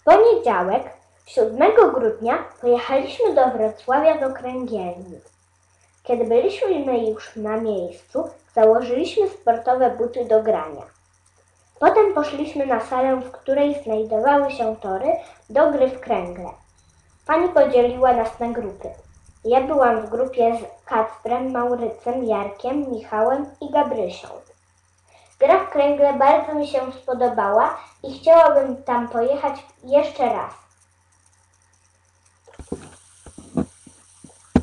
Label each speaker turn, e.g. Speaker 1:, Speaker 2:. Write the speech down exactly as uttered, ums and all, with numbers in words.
Speaker 1: poniedziałek, siódmego grudnia, pojechaliśmy do Wrocławia do kręgielni. Kiedy byliśmy już na miejscu, założyliśmy sportowe buty do grania. Potem poszliśmy na salę, w której znajdowały się tory do gry w kręgle. Pani podzieliła nas na grupy. Ja byłam w grupie z Kacprem, Maurycem, Jarkiem, Michałem i Gabrysią. Gra w kręgle bardzo mi się spodobała i chciałabym tam pojechać jeszcze raz.